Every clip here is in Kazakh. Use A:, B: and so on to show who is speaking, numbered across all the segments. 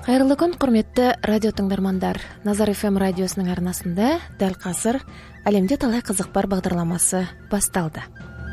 A: Кайрылы күн, құрметті радио тыңдармандар. Назар FM радиосының арнасында дәл қазір әлемде талай қызық бар бағдарламасы басталды.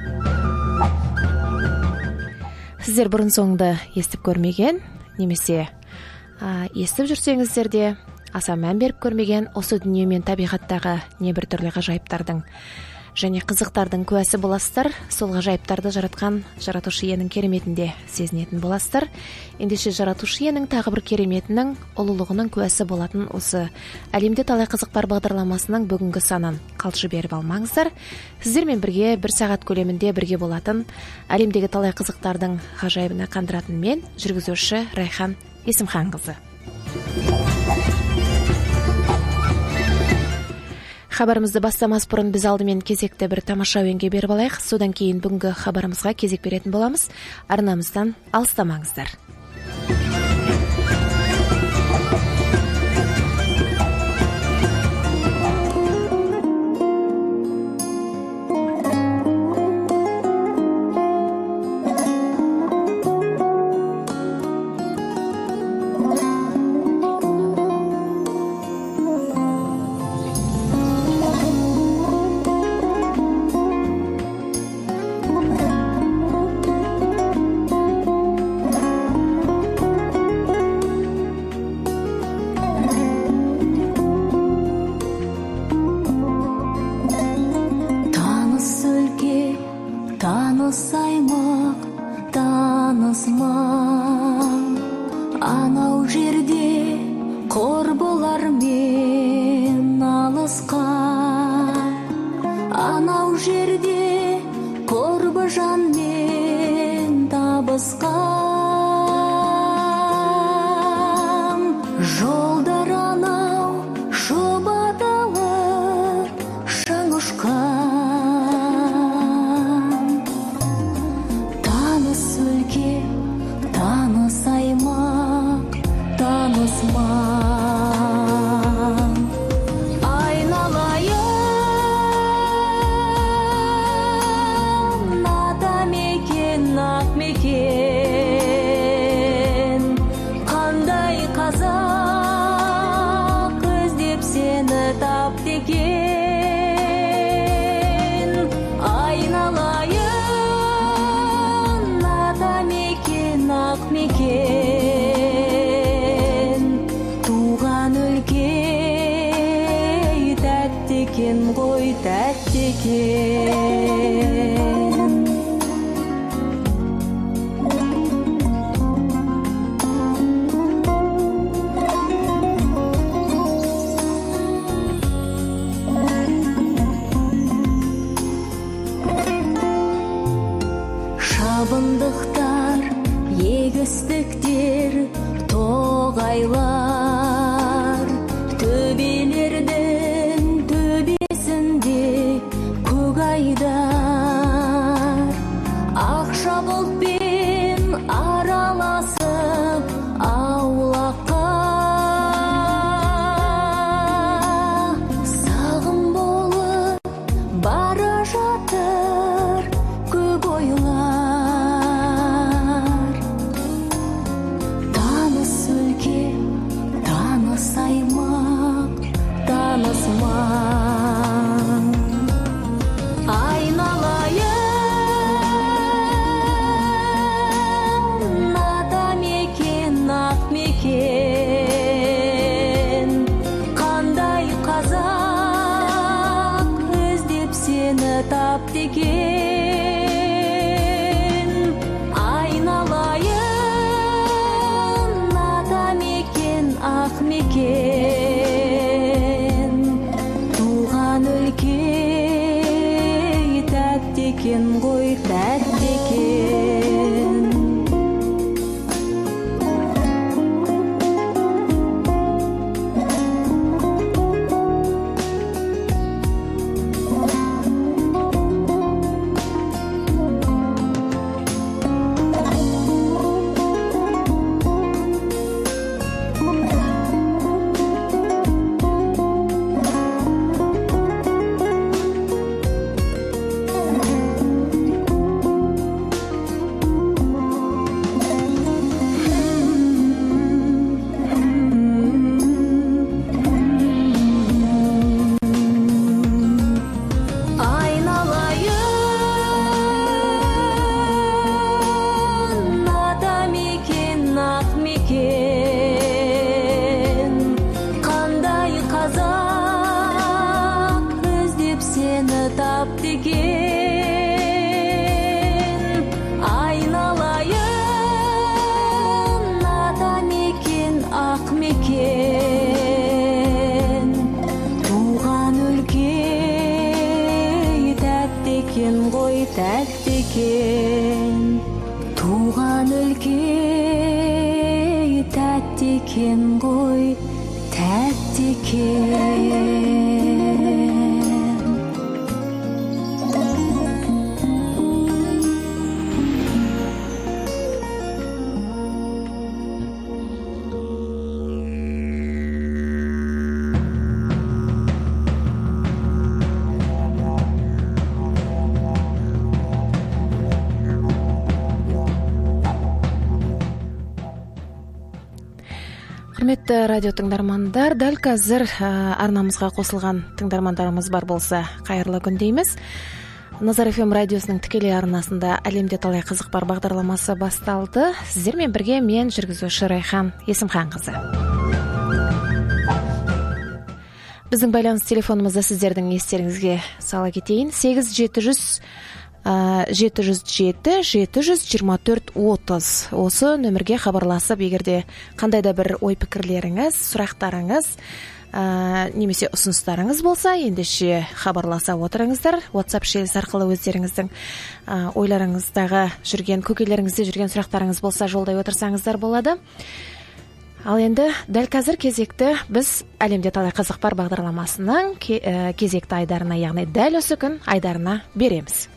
A: Сіздер бұрын соңды естіп көрмеген, немесе естіп жүрсеңіздер де аса мән беріп көрмеген осы дүние мен табиғаттағы небір түрлі ғажайыптардың және қызықтардың куәсі боласыздар. Сол ғажайыптарды жаратқан жаратушы иенің кереметінде сезінетін боласыздар. Ендеше жаратушы иенің тағы бір кереметінің, ұлылығының куәсі болатын осы әлемде талай қызық бар бағдарламасының бүгінгі санын қалшы беріп алмаңыздар. Сіздермен бірге 1 сағат көлемінде бірге болатын әлемдегі талай қызықтардың ғажайыбына қандыратын мен, жүргізуші Райхан Есімханқызы. Хабарымызды бастамас бұрын біз алдымен кезекті бір тамаша әуенге беріп алайық. Содан кейін бүгінгі хабарымызға кезек беретін боламыз. Арнамыздан алыстамаңыздар.
B: Шабындықтар, егістіктер, тоғайлар, төбелердің төбесінде көк айдар, ақша бұлтпен араласып аулаққа, сағым болып бара жатыр көк ойлар. екен. Қандай қазақ іздеп сені тапты екен. Айналайын ата мекен, ақ мекен. Туған өлке тәтті екен ғой, тәтті екен. Туған өлке тәтті екен ғой, тәтті екен.
A: Құрметті радио тыңдармандар, дәл қазір арнамызға қосылған тыңдармандарымыз бар болса, қайырлы күн дейміз. Назар FM радиосының тікелей арнасында әлемде талай қызық бар бағдарламасы басталды. Сіздермен бірге мен жүргізуші Райхан Есімханқызы. Біздің байланыс телефонымызды сіздердің естеріңізге сала кетейін. 8-707-724-30. Осы нөмірге хабарласып, егерде қандайда бір ой-пікірлеріңіз, сұрақтарыңыз, немесе ұсыныстарыңыз болса, ендеше хабарласа отырыңыздар. WhatsApp желісі арқылы өздеріңіздің ойларыңыздағы жүрген, көкейлеріңізде жүрген сұрақтарыңыз болса, жолдай отырсаңыздар болады. Ал енді дәл қазір кезекті біз әлемде талай қызық бар бағдарламасының кезекті айдарына, яғни дәл осы күн айдарына береміз.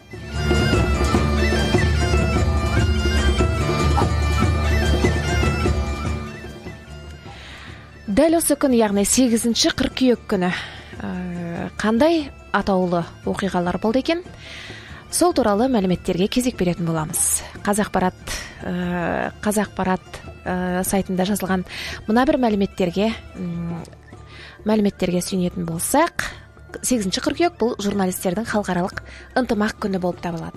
A: Дәл осы күн, яғни 8 қыркүйек күні қандай атаулы оқиғалар болды екен? Сол туралы мәліметтерге кезек беретін боламыз. Қазақпарат сайтында жазылған мына бір мәліметтерге сүйенетін болсақ, 8 қыркүйек бұл журналистердің халықаралық ынтымақ күні болып табылады.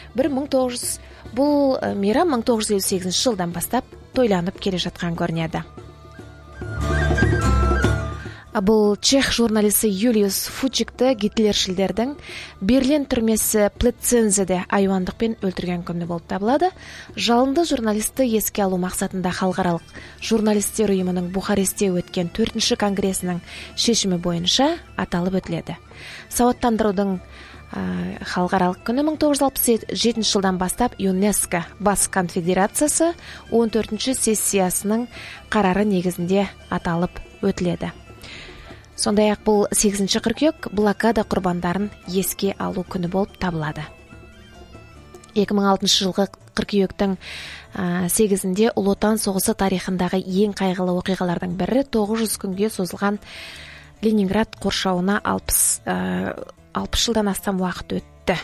A: Бұл мейрам 1958 жылдан бастап тойланып келе жатқан көрінеді. Бұл чех журналисі Юлиус Фучикті гитлершілдердің Берлин түрмесі Плетцензеде айуандықпен өлтірген күні болып табылады. Жалынды журналисті еске алу мақсатында халықаралық журналистер ұйымының Бухарестте өткен 4-ші конгресінің шешімі бойынша аталып өтіледі. Сауаттандырудың халықаралық күні 1967 жылдан бастап ЮНЕСКО бас конфедерациясы 14-ші сессиясының қарары негізінде аталып өтіледі. Сондай-ақ бұл 8 қыркүйек блокада құрбандарын еске алу күні болып табылады. 2006 жылғы қыркүйектің 8-інде Ұлы Отан соғысы тарихындағы ең қайғылы оқиғалардың бірі 900 күнге созылған Ленинград қоршауына 60 жылдан астам уақыт өтті.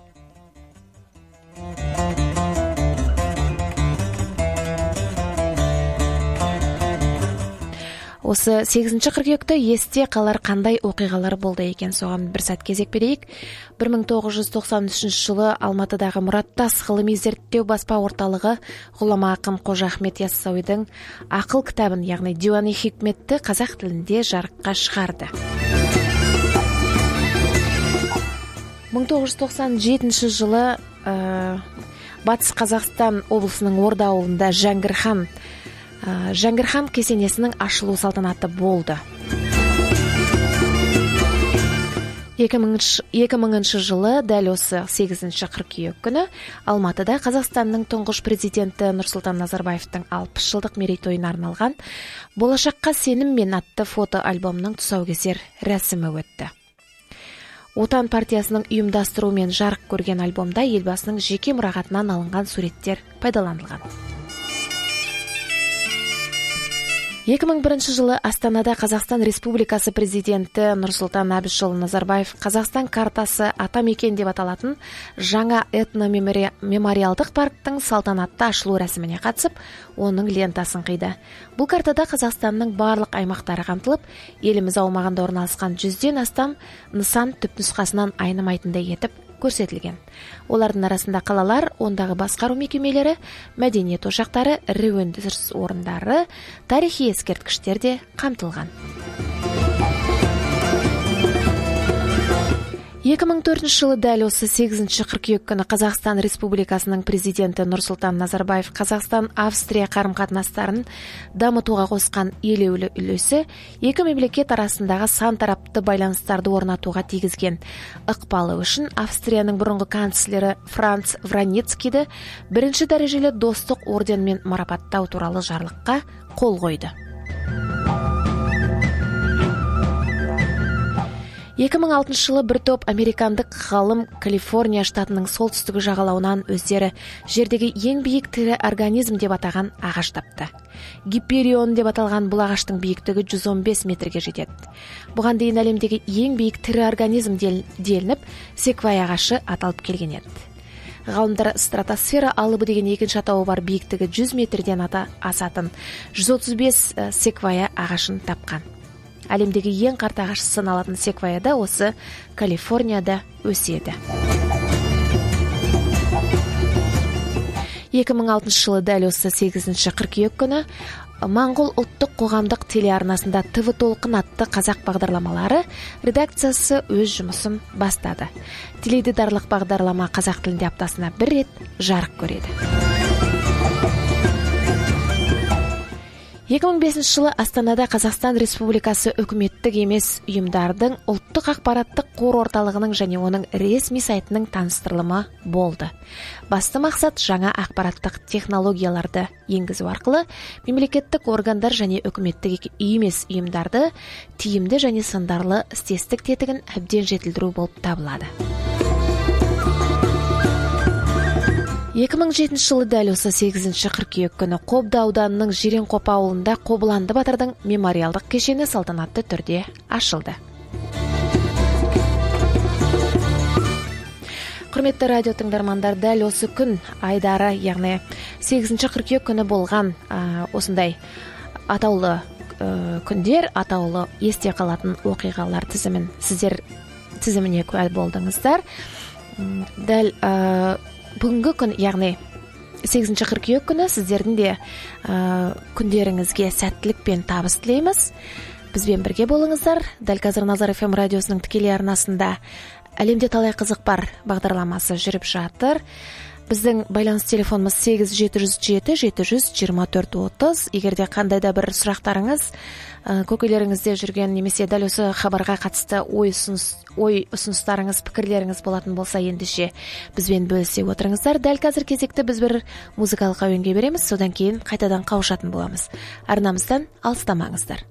A: Осы 8 қыркүйекті есте қалар қандай оқиғалар болды екен, соған бір сәт кезек берейік. 1993 жылы Алматыдағы Мұраттас ғылыми зерттеу баспа орталығы ғұлама ақын Қожа Ахмет Яссауидің ақыл кітабын, яғни Диуани Хикметті қазақ тілінде жарыққа шығарды. 1997 жылы Батыс Қазақстан облысының Орда ауылында Жәңгір хан кесенесінің ашылу салтанаты болды. 2000 жылы дәл осы 8 қыркүйек күні Алматыда Қазақстанның тұңғыш президенті Нұрсұлтан Назарбаевтың 60 жылдық мерейтойына арналған Болашаққа сеніммен атты фото-альбомның тұсаукесер рәсімі өтті. Отан партиясының ұйымдастыруымен жарық көрген альбомда елбасының жеке мұрағатынан алынған суреттер пайдаланылған. 2001 жылы Астанада Қазақстан Республикасы президенті Нұрсұлтан Әбішұлы Назарбаев Қазақстан картасы атамекен деп аталатын жаңа этно-мемориалдық парктың салтанатты ашылу рәсіміне қатысып, оның лентасын қиды. Бұл картада Қазақстанның барлық аймақтары қамтылып, еліміз аумағында орналасқан 100-ден астам нысан түпнұсқасынан айнымайтындай етіп көрсетілген. Олардың арасында қалалар, ондағы басқару мекемелері, мәдениет ошақтары, ірі өндіріс орындары, тарихи ескерткіштер де қамтылған. 2004 жылы дәл осы 8 қыркүйек күні Қазақстан Республикасының президенті Нұрсұлтан Назарбаев Қазақстан-Австрия қарым-қатынастарын дамытуға қосқан елеулі үлесі екі мемлекет арасындағы сан тарапты байланыстарды орнатуға тигізген ықпалы үшін Австрияның бұрынғы канцлері Франц Враницкийді бірінші дәрежелі достық орденмен марапаттау туралы жарлыққа қол қойды. 2006 жылы бір топ американдық ғалым Калифорния штатының солтүстігі жағалауынан өздері жердегі ең биік тірі организм деп атаған ағаш тапты. Гиперион деп аталған бұл ағаштың биіктігі 115 метрге жетеді. Бұған дейін әлемдегі ең биік тірі организм делініп, секвой ағашы аталып келген еді. Ғалымдар стратосфера алыбы деген екінші атауы бар биіктігі 100 метрден асатын 135 секвоя ағашын тапқан. Әлемдегі ең қарт ағаш саналатын секвояда осы Калифорнияда өседі. 2006 жылы дәл осы 8 қыркүйек күні Моңғол ұлттық қоғамдық телеарнасында ТВ толқын атты қазақ бағдарламалары редакциясы өз жұмысын бастады. Теледидарлық бағдарлама қазақ тілінде аптасына бір рет жарық көреді. 2005 жылы Астанада Қазақстан Республикасы үкіметтік емес ұйымдардың ұлттық ақпараттық қор орталығының және оның ресми сайтының таныстырылымы болды. Басты мақсат жаңа ақпараттық технологияларды енгізу арқылы мемлекеттік органдар және үкіметтік емес ұйымдарды тиімді және сындарлы істестік тетігін әбден жетілдіру болып табылады. 2007 жылы дәл осы 8 қыркүйек күні Қобда ауданының Жиренқоп ауылында Қобыланды батырдың мемориалдық кешені салтанатты түрде ашылды. Құрметті радио тыңдармандар, дәл осы күн айдары, яғни 8 қыркүйек күні болған осындай атаулы күндер, атаулы есте қалатын оқиғалар тізіміне куә болдыңыздар. Дәл бүгінгі күн, яғни 8 қыркүйек күні сіздердің де күндеріңізге сәттілік пен табыс тілейміз. Бізбен бірге болыңыздар. Дәл қазір Назар FM радиосының тікелей арнасында әлемде талай қызық бар бағдарламасы жүріп жатыр. Біздің байланыс телефонымыз 8-707-724-30. Егерде қандай да бір сұрақтарыңыз, көкелеріңізде жүрген немесе дәл осы хабарға қатысты ой ұсыныстарыңыз, пікірлеріңіз болатын болса, ендеше бізбен бөлісе отырыңыздар. Дәл қазір кезекті біз бір музыкалық әуенге береміз, содан кейін қайтадан қауышатын боламыз. Арнамыздан алыстамаңыздар.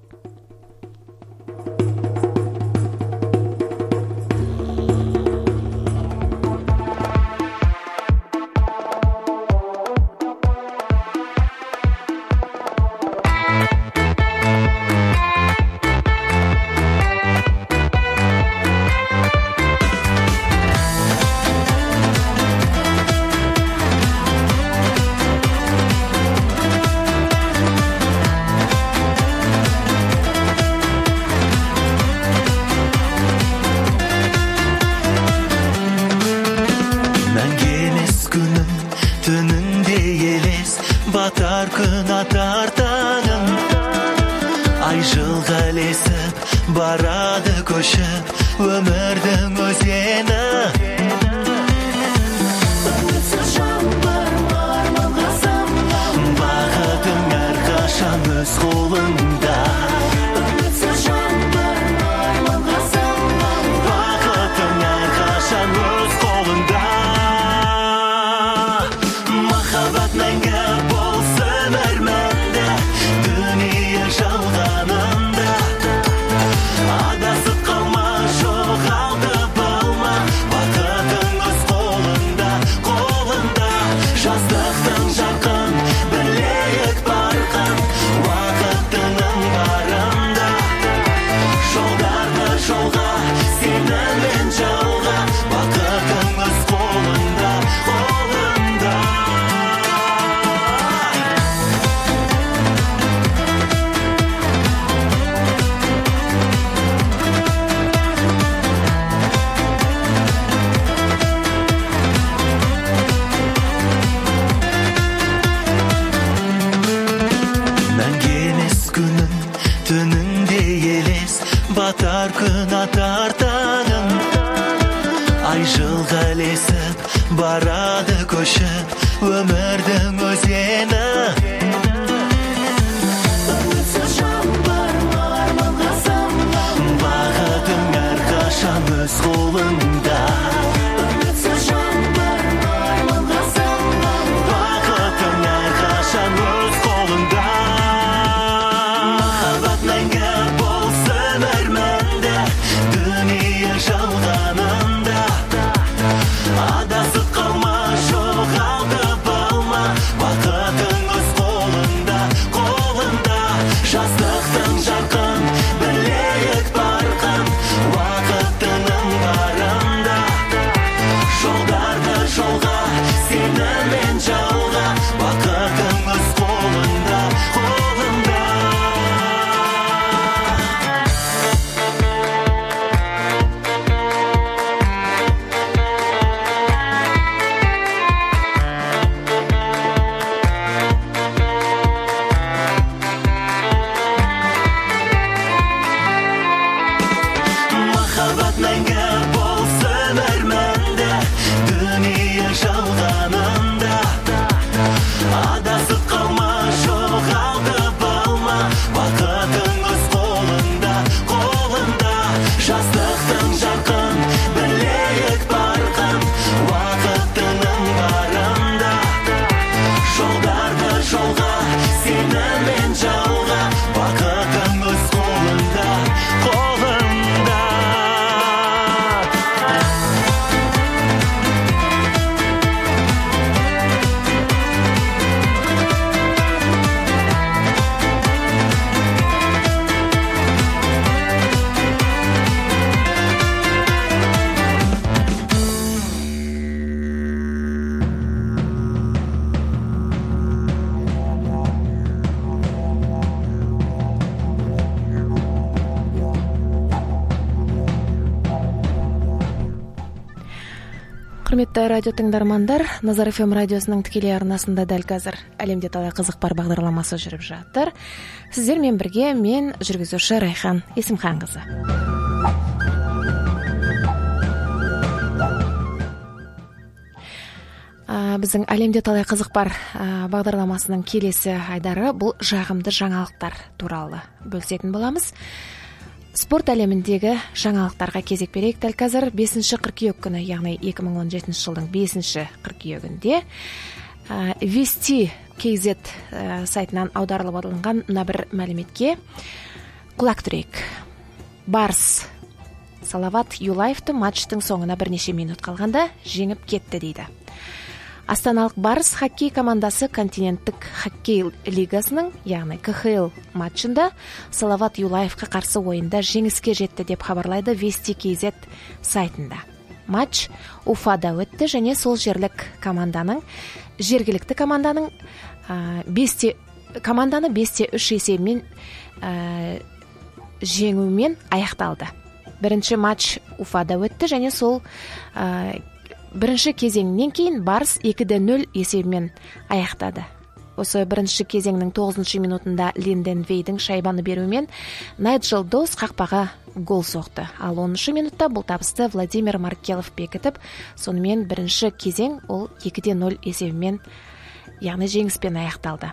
C: Барады көшіп өмірдің өзені, үмітсіз жаңбыр арманға самғап, бақытың әрқашан өз қолыңда. Үмітсіз жаңбыр арманға самғап, бақытың әрқашан өз қолыңда. Махаббат мәңгі болсын әрмәнді, дүние жалғанында. Адасып қалма, жоғалтып алма, бақытың өз қолыңда, қолыңда. Жастықтың жарқын, білейік барқын, уақыттың батар күн атар таңым, ай жылға ілесіп барады көшіп өмірдің өзені. Үмітсіз жаңбыр арманға самғап, бақытың әрқашан өз қолыңда. Үмітсіз жаңбыр арманға самғап, бақытың әрқашан өз қолыңда. Махаббат мәңгі болсын арманда, дүние жалғанында. Адасып қалма, жоғалтып алма, бақытың өз қолыңда, қолыңда. Жастықтың жарқын, білейік барқын, уақытының барында. Жолдарды жолға, сенімен жалға, бақытың өз қолыңда, қолыңда. Махаббат мәңгі болсын арманда, дүние жалғанында. Адасып қалма, жоғалтып алма, бақытың өз қолыңда, қолыңда. Жастықтың жарқын, білейік барқын, уақытының барында. Жолдарды жолға, сенімен жалға, бақытың өз қолыңда, қолыңда.
A: Құрметті радио тыңдармандар, Назар ФМ радиосының тікелей арнасында дәл қазір әлемде талай қызық бар бағдарламасы жүріп жатыр. Сіздермен бірге мен жүргізуші Райхан Есімханқызы. Біздің әлемде талай қызық бар бағдарламасының келесі айдары бұл жағымды жаңалықтар туралы бөлісетін боламыз. Спорт әлеміндегі жаңалықтарға кезек берейік. Дәл қазір 5 қыркүйек күні, яғни 2017 жылдың 5 қыркүйегінде Вести KZ сайтынан аударылып алынған мына бір мәліметке құлақ түрейік. Барыс Салават Юлаевты матчтың соңына бірнеше минут қалғанда жеңіп кетті дейді. Астаналық Барыс хоккей командасы континенттік хоккей лигасының, яғни КХЛ матчында Салават Юлаевқа қарсы ойында жеңіске жетті деп хабарлайды Вести KZ сайтында. Матч Уфада өтті және сол жергілікті команданы 5-3 есебімен жеңумен аяқталды. Бірінші матч Уфада өтті және сол бірінші кезеңнен кейін Барыс 2-0 есебімен аяқтады. Осы бірінші кезеңнің 9 минутында Линден Вейдің шайбаны беруімен Найджел Доус қақпаға гол соқты. Ал 10 минутта бұл табысты Владимир Маркелов бекітіп, сонымен бірінші кезең ол 2-0 есебімен, яғни жеңіспен аяқталды.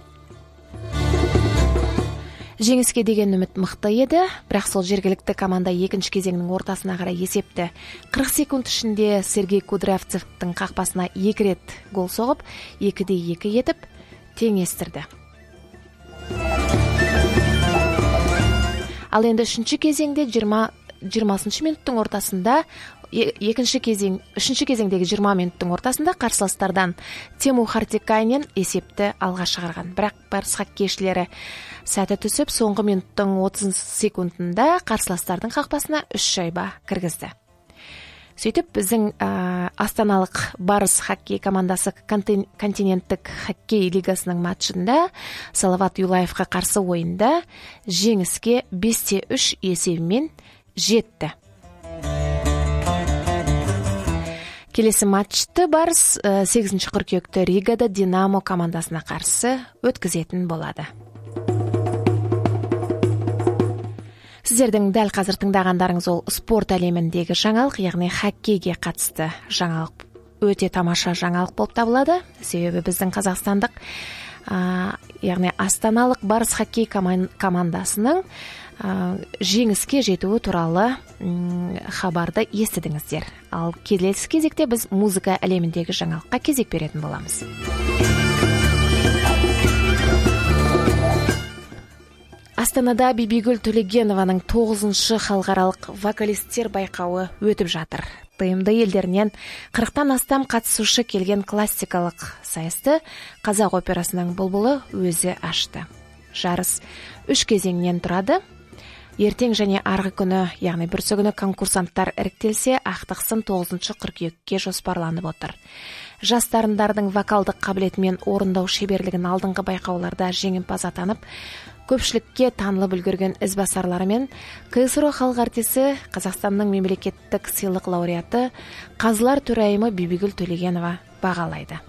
A: Жеңіске деген үміт мықты еді, бірақ сол жергілікті команда екінші кезеңнің ортасына қарай есепті 40 секунд ішінде Сергей Кудрявцевтің қақпасына 2 рет гол соғып, 2-2 етіп теңестірді. Ал енді үшінші кезеңде 20 минуттың ортасында үшінші кезеңдегі 20 минуттың ортасында қарсыластардан Тему Хартикайнен есепті алға шығарған. Бірақ Барыс хоккейшілері сәті түсіп, соңғы минуттың 30 секундында қарсыластардың қақпасына 3 шайба кіргізді. Сөйтіп, біздің астаналық Барыс хоккей командасы континенттік хоккей лигасының матчында Салават Юлаевқа қарсы ойында жеңіске 5-3 есебімен жетті. Келесі матчты Барыс 8 қыркүйекте Ригада Динамо командасына қарсы өткізетін болады. Сіздердің дәл қазір тыңдағандарыңыз ол спорт әлеміндегі жаңалық, яғни хоккейге қатысты жаңалық. Өте тамаша жаңалық болып табылады. Себебі біздің қазақстандық, яғни астаналық Барыс хоккей командасының жеңіске жетуі туралы хабарды естідіңіздер. Ал келесі кезекте біз музыка әлеміндегі жаңалыққа кезек беретін боламыз. Астанада Бибигүл Төлегенованың 9-шы халықаралық вокалисттер байқауы өтіп жатыр. ТМД елдерінен 40-тан астам қатысушы келген классикалық сайысты қазақ операсының бұлбұлы өзі ашты. Жарыс 3 кезеңнен тұрады. Ертең және арғы күні, яғни бүрсі күні конкурсанттар іріктелсе, ақтықсын 9 қыркүйекке жоспарланып отыр. Жас дарындардың вокалдық қабілеті мен орындау шеберлігін алдыңғы байқауларда жеңімпаз атанып, көпшілікке танылып үлгерген ізбасарлары мен КСР халық артисі, Қазақстанның мемлекеттік сыйлық лауреаты, Қазылар төрайымы Бибигүл Төлегенова бағалайды.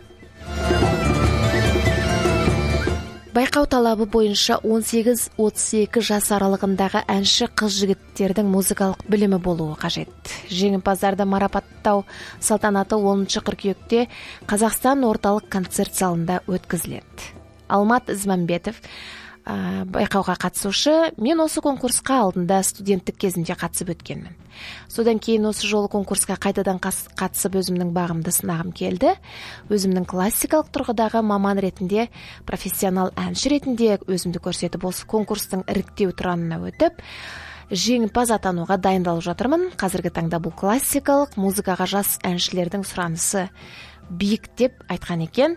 A: Байқау талабы бойынша 18-32 жас аралығындағы әнші қыз-жігіттердің музыкалық білімі болуы қажет. Жеңімпаздарды марапаттау салтанаты 10 қыркүйекте Қазақстан орталық концерт залында өткізіледі. Алмат Ізмамбетов байқауға қатысушы, мен осы конкурсқа алдында студенттік кезінде қатысып өткенмін. Содан кейін осы жолы конкурсқа қайтадан қатысып өзімнің бағымды сынағым келді. Өзімнің классикалық тұрғыдағы маман ретінде, профессионал әнші ретінде өзімді көрсетіп, осы конкурстың іріктеу тұранына өтіп, жеңімпаз атануға дайындалып жатырмын. Қазіргі таңда бұл классикалық музыкаға жас әншілердің сұранысы биік деп айтқан екен.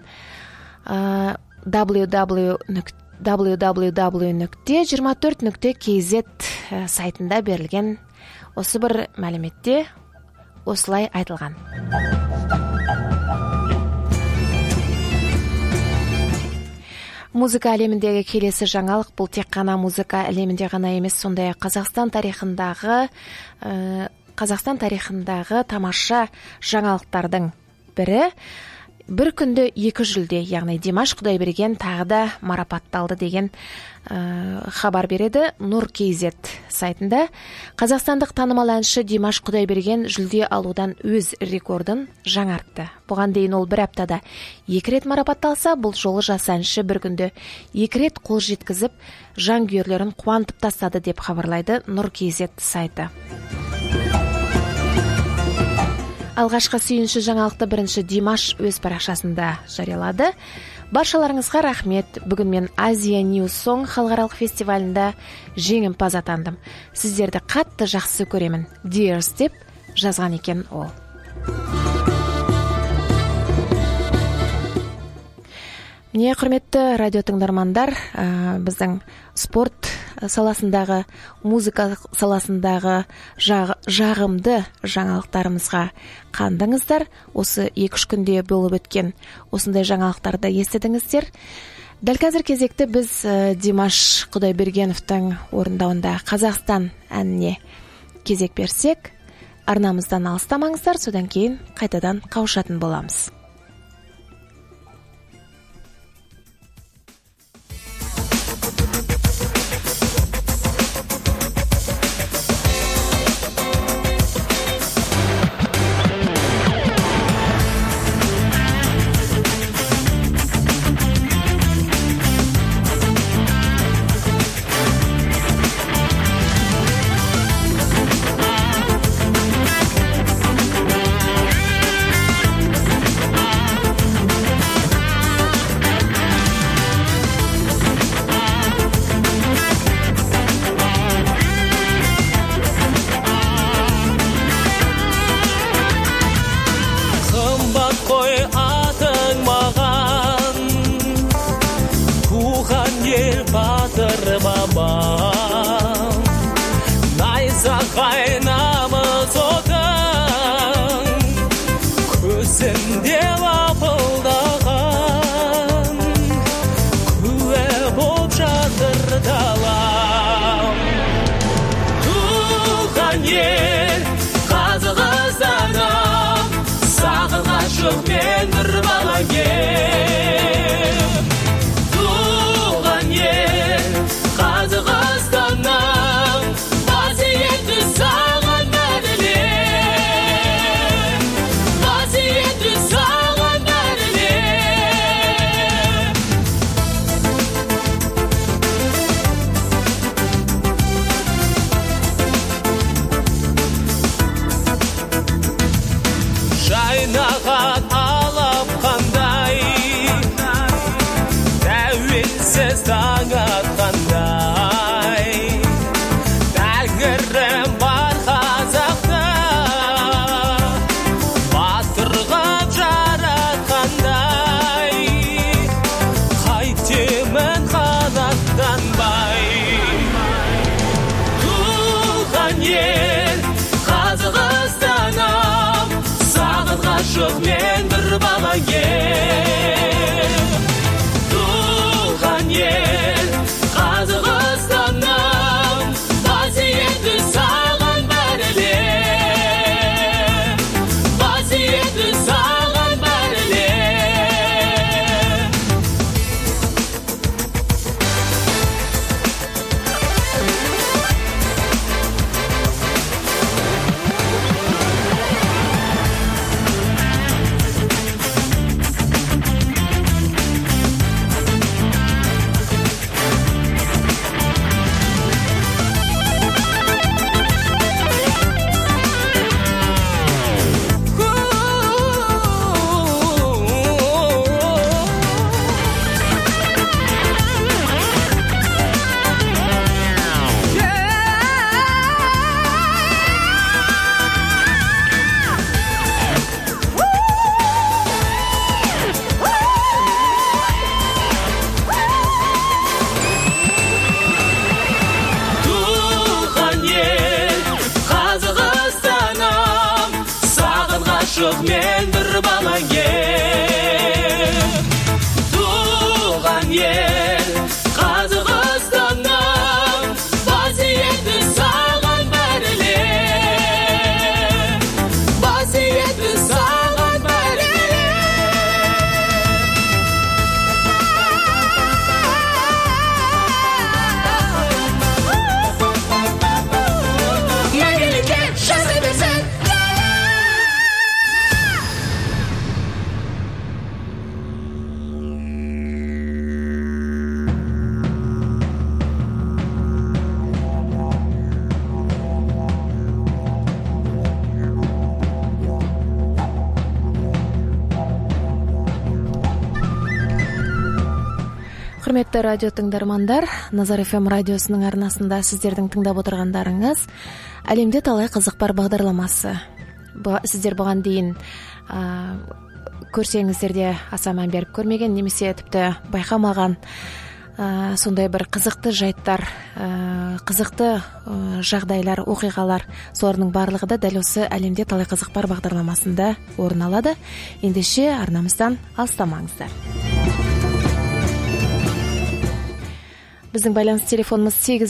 A: www.24.kz сайтында берілген осы бір мәліметте осылай айтылған. Музыка әлеміндегі келесі жаңалық, бұл тек қана музыка әлемінде ғана емес, сондай-ақ Қазақстан тарихындағы тамаша жаңалықтардың бірі. Бір күнде 2 жүлде, яғни Димаш Құдайберген тағы да марапатталды деген хабар береді Нұр KZ сайтында. Қазақстандық танымал әнші Димаш Құдайберген жүлде алудан өз рекордын жаңартты. Бұған дейін ол бір аптада 2 рет марапатталса, бұл жолы жас әнші бір күнде 2 рет қол жеткізіп, жанкүйерлерін қуантып тастады деп хабарлайды Нұр KZ сайты. Алғашқы сүйінші жаңалықты бірінші Димаш өз парақшасында жариялады. Баршаларыңызға рахмет. Бүгін мен Азия News Song халықаралық фестивалінде жеңімпаз атандым. Сіздерді қатты жақсы көремін. Dears деп жазған екен ол. Міне, құрметті радио тыңдармандар, біздің спорт саласындағы, музыка саласындағы жағымды жаңалықтарымызға қандыңыздар. Осы 2-3 күнде болып өткен осындай жаңалықтарды естідіңіздер. Дәл қазір кезекті біз Димаш Құдайбергеновтың орындауында Қазақстан әніне кезек берсек, арнамыздан алыстамаңыздар, содан кейін қайтадан қауышатын боламыз.
C: ашық мен бір бала ел. Туған ел Қазақстаным, қасиетті саған бәрілер, қасиетті саған мәңгілікке жаза берсін.
A: Құрметті радио тыңдармандар, Назар FM радиосының арнасында сіздердің тыңдап отырғандарыңыз әлемде талай қызық бар бағдарламасы. Сіздер бұған дейін көрсеңіздер де аса мән беріп көрмеген, немесе тіпті байқамаған сондай бір қызықты жайттар, қызықты жағдайлар, оқиғалар, солардың барлығы да дәл осы әлемде талай қызық бар бағдарламасында орын алады. Ендеше арнамыздан алыстамаңыздар. Біздің байланыс телефонымыз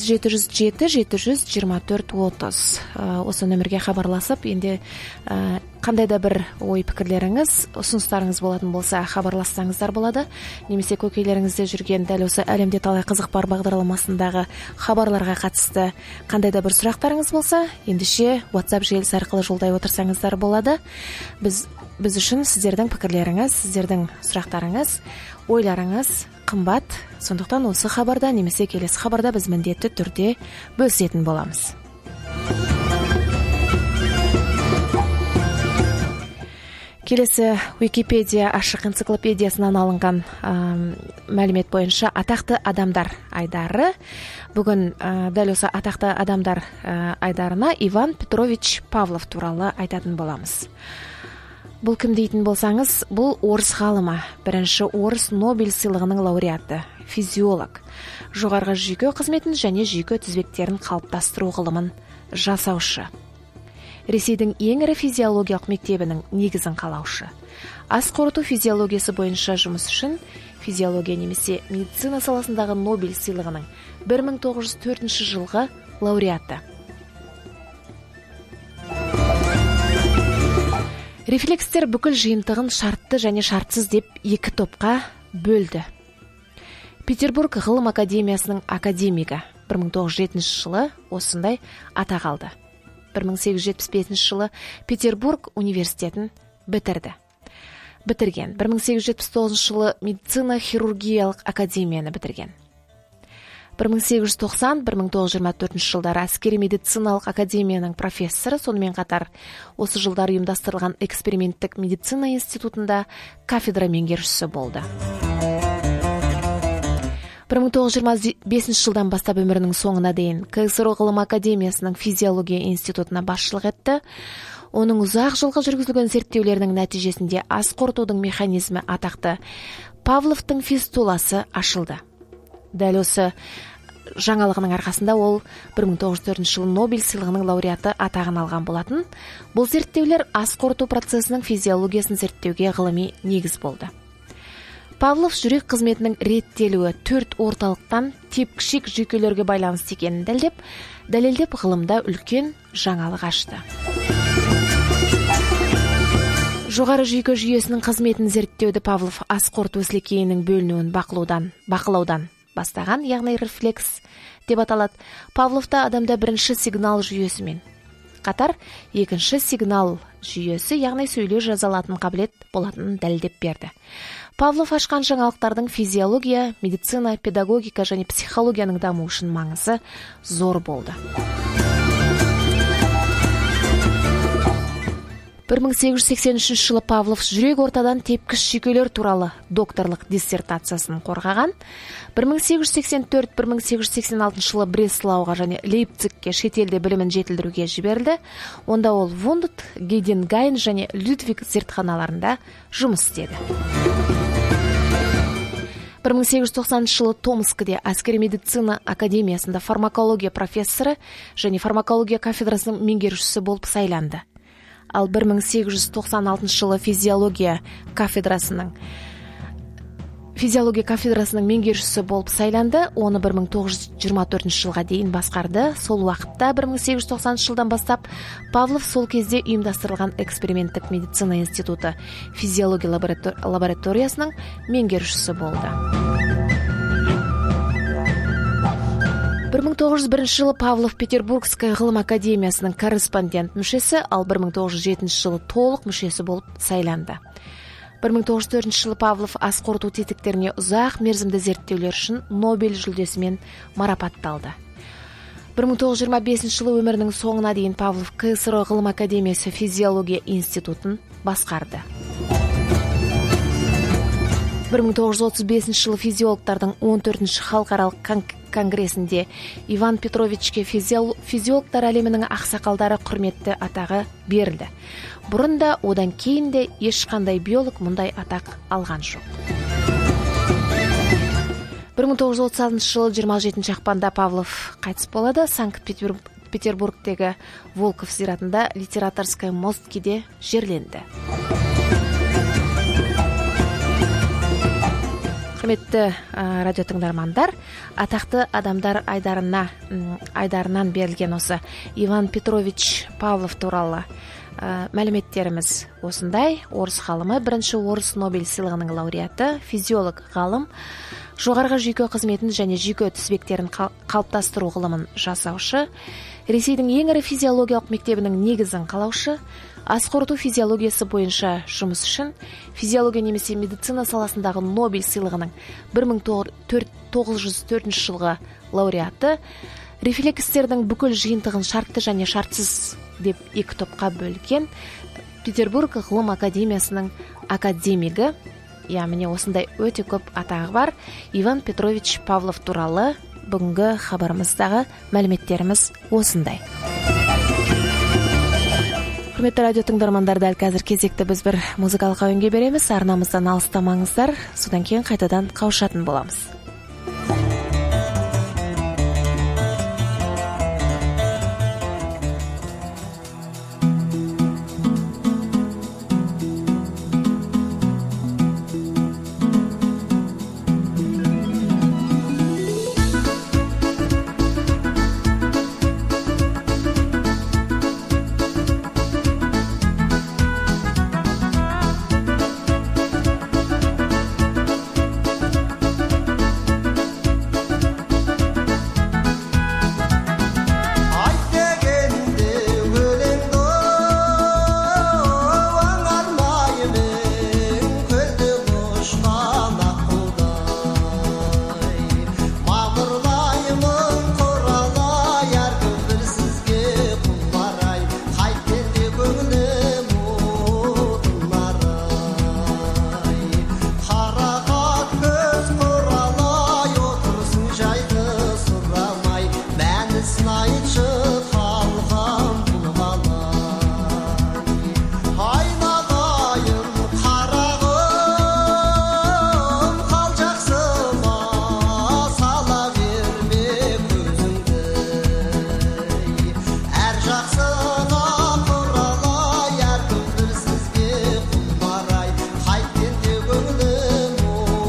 A: 8707-724-30. Осы нөмірге хабарласып, енді қандай да бір ой пікірлеріңіз, ұсыныстарыңыз болатын болса, хабарлассаңыздар болады. Немесе көкейлеріңізде жүрген дәл осы әлемде талай қызық бар бағдарламасындағы хабарларға қатысты қандай да бір сұрақтарыңыз болса, ендеше WhatsApp желісі арқылы жолдай отырсаңыздар болады. Біз үшін сіздердің пікірлеріңіз, сіздердің сұрақтарыңыз, ойларыңыз қымбат. Сондықтан осы хабарда немесе келесі хабарда біз міндетті түрде бөлісетін боламыз. Келесі Википедия ашық энциклопедиясынан алынған мәлімет бойынша атақты адамдар айдары. Бүгін дәл осы атақты адамдар айдарына Иван Петрович Павлов туралы айтатын боламыз. Бұл кім дейтін болсаңыз, бұл орыс ғалымы, бірінші орыс Нобель сыйлығының лауреаты, физиолог, жоғарғы жүйке қызметін және жүйке тізбектерін қалыптастыру ғылымын жасаушы. Ресейдің ең ірі физиологиялық мектебінің негізін қалаушы. Ас қорыту физиологиясы бойынша жұмыс үшін физиология немесе медицина саласындағы Нобель сыйлығының 1904 жылғы лауреаты. Рефлекстер бүкіл жиынтығын шартты және шартсыз деп екі топқа бөлді. Петербург ғылым академиясының академигі 1907 жылы осындай атақ алды. 1875 жылы Петербург университетін бітірген. 1879 жылы медицина хирургиялық академияны бітірген. 1890-1924 жылдары әскери медициналық академияның профессоры, сонымен қатар осы жылдары ұйымдастырылған эксперименттік медицина институтында кафедра меңгерушісі болды. 1925 жылдан бастап өмірінің соңына дейін КСР ғылым академиясының физиология институтына басшылық етті. Оның ұзақ жылғы жүргізілген зерттеулерінің нәтижесінде ас қорытудың механизмі атақты Павловтың фистуласы ашылды. Дәл осы жаңалығының арқасында ол 1904 жылы Нобель сыйлығының лауреаты атағын алған болатын. Бұл зерттеулер ас қорыту процесінің физиологиясын зерттеуге ғылыми негіз болды. Павлов жүрек қызметінің реттелуі 4 орталықтан тепкішек жүйкелерге байланысты екенін дәлелдеп ғылымда үлкен жаңалық ашты. Жоғары жүйке жүйесінің қызметін зерттеуді Павлов ас қорыту сілекейінің бөлінуін бақылаудан бастаған, яғни рефлекс деп аталады. Павловта адамда бірінші сигнал жүйесімен қатар екінші сигнал жүйесі, яғни сөйлеу жазалатын қабілет болатынын дәлелдеп берді. Павлов ашқан жаңалықтардың физиология, медицина, педагогика және психологияның дамуы үшін маңызы зор болды. 1883 жылы Павлов жүрек ортадан тепкіш жүйкелер туралы докторлық диссертациясын қорғаған. 1884-1886 жылы Бреслауға және Лейпцигке шетелде білімін жетілдіруге жіберілді. Онда ол Вундт, Гейденгайн және Людвиг зертханаларында жұмыс істеді. 1890 жылы Томскіде әскери медицина академиясында фармакология профессоры және фармакология кафедрасының меңгерушісі болып сайланды. ал 1896 жылы физиология кафедрасының меңгерушісі болып сайланды. Оны 1924 жылға дейін басқарды. Сол уақытта 1890 жылдан бастап Павлов сол кезде ұйымдастырылған эксперименттік медицина институты физиология лабораториясының меңгерушісі болды. 1901 жылы Павлов Петербургская ғылым академиясының корреспондент мүшесі, ал 1907 жылы толық мүшесі болып сайланды. 1904 жылы Павлов ас қорыту тетіктеріне ұзақ мерзімді зерттеулер үшін Нобель жүлдесімен марапатталды. 1925 жылы өмірінің соңына дейін Павлов КСР ғылым академиясы физиология институтын басқарды. 1935 жылы физиологтардың 14-ші халықаралық конгрессінде Иван Петровичке физиологтар әлемінің ақсақалдары құрметті атағы берілді. Бұрын да, одан кейін де ешқандай биолог мұндай атақ алған жоқ. 1936 жылы 27 ақпанда Павлов қайтыс болады. Санкт-Петербургтегі Волков зиратында литераторская мосткеде жерленді. Құрметті радио тыңдармандар, атақты адамдар айдарынан берілген осы Иван Петрович Павлов туралы мәліметтеріміз осындай. Орыс ғалымы, бірінші орыс Нобель сыйлығының лауреаты, физиолог ғалым, жоғарғы жүйке қызметін және жүйке тізбектерін қалыптастыру ғылымын жасаушы, Ресейдің ең ірі физиологиялық мектебінің негізін қалаушы, ас қорыту физиологиясы бойынша жұмыс үшін физиология немесе медицина саласындағы Нобель сыйлығының 1904 жылғы лауреаты, рефлекстердің бүкіл жиынтығын шартты және шартсыз деп екі топқа бөлген Петербург ғылым академиясының академигі. Міне осындай өте көп атағы бар Иван Петрович Павлов туралы бүгінгі хабарымыздағы мәліметтеріміз осындай. Құрметті радио тыңдармандар, дәл қазір кезекті біз бір музыкалық әуенге береміз. Арнамыздан алыстамаңыздар, содан кейін қайтадан қауышатын боламыз.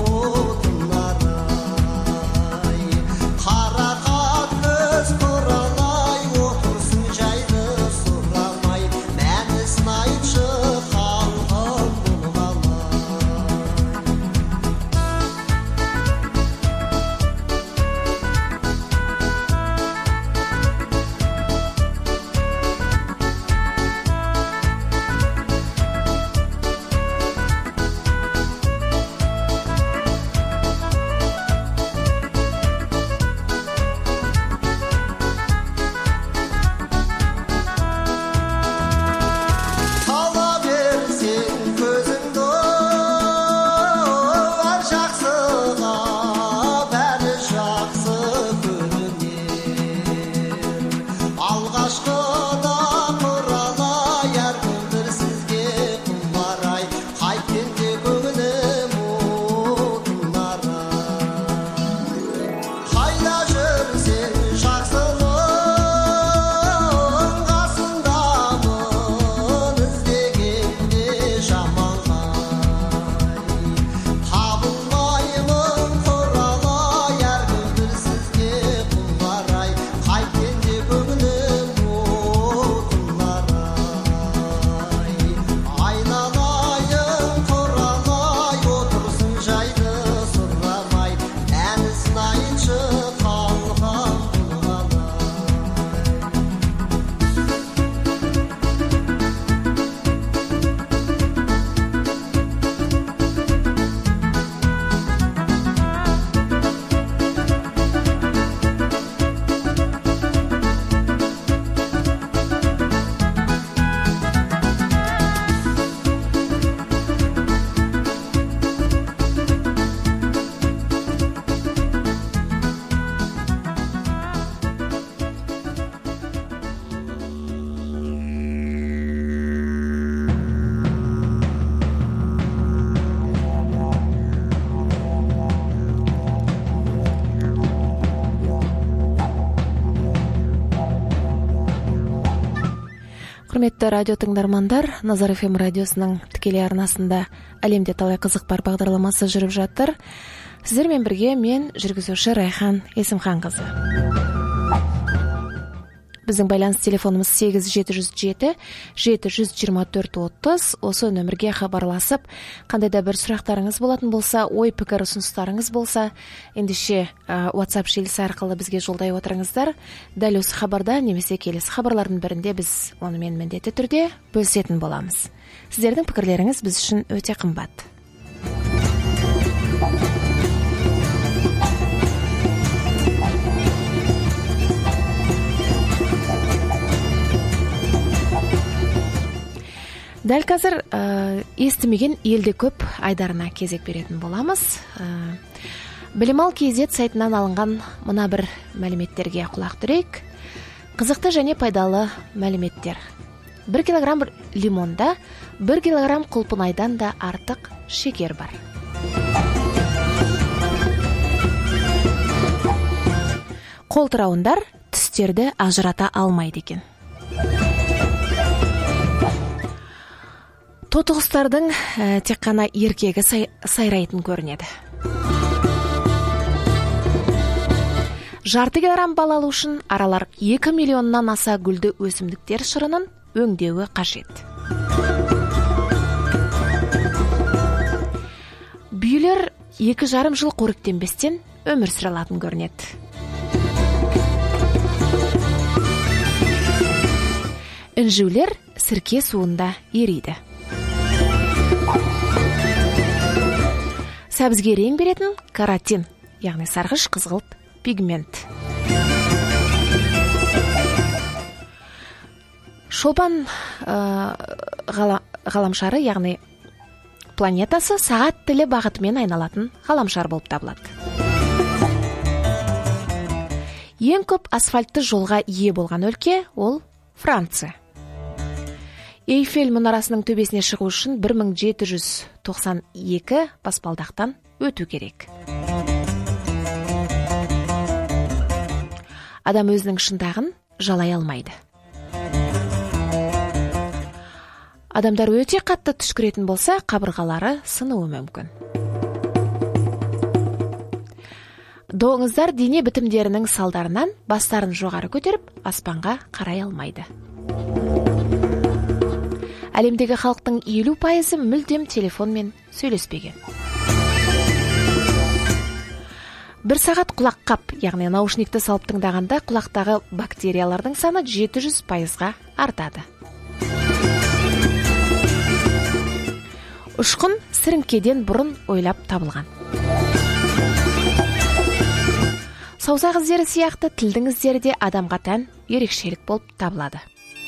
D: Qara qat ko'z qurala
A: Құрметті радио тыңдармандар, Назар FM радиосының тікелей арнасында әлемде талай қызық бар бағдарламасы жүріп жатыр. Сіздермен бірге мен жүргізуші Райхан Есімханқызы. Біздің байланыс телефонымыз 8707-724-30. Осы нөмірге хабарласып, қандай да бір сұрақтарыңыз болатын болса, ой пікір ұсыныстарыңыз болса, ендеше WhatsApp желісі арқылы бізге жолдай отырыңыздар. Дәл осы хабарда немесе келесі хабарлардың бірінде біз онымен міндетті түрде бөлісетін боламыз. Сіздердің пікірлеріңіз біз үшін өте қымбат. Дәл қазір естімеген елде көп айдарына кезек беретін боламыз. Білімал KZ сайтынан алынған мына бір мәліметтерге құлақ түрейік. Қызықты және пайдалы мәліметтер. 1 килограмм лимонда 1 килограмм құлпынайдан да артық шекер бар. Қолтырауындар түстерді ажырата алмайды екен. Тотығыстардың тек қана еркегі сайрайтын көрінеді. Жарты килограмм бал алу үшін аралар 2 миллионнан аса гүлді өсімдіктер шырынын өңдеуі қажет. Бүйілер 2,5 жыл қоректенбестен өмір сүре алатын көрінеді. Інжулер сірке суында ериді. Сәбізге рең беретін каротин, яғни сарғыш қызғылт пигмент. Шолпан ғаламшары, яғни планетасы сағат тілі бағытымен айналатын ғаламшар болып табылады. Ең көп асфальтты жолға ие болған өлке ол Франция. Эйфель мұнарасының төбесіне шығу үшін 1792 баспалдақтан өту керек. Адам өзінің шындағын жалай алмайды. Адамдар өте қатты түшкіретін болса, қабырғалары сынуы мүмкін. Доңыздар дене бітімдерінің салдарынан бастарын жоғары көтеріп, аспанға қарай алмайды. Әлемдегі халықтың 50% мүлдем телефонмен сөйлеспеген. 1 сағат құлаққап, яғни наушникті салып тыңдағанда құлақтағы бактериялардың саны 700%-ға артады. Ұшқын сіріңкеден бұрын ойлап табылған. Саусақ іздері сияқты тілдің іздері де адамға тән ерекшелік болып табылады.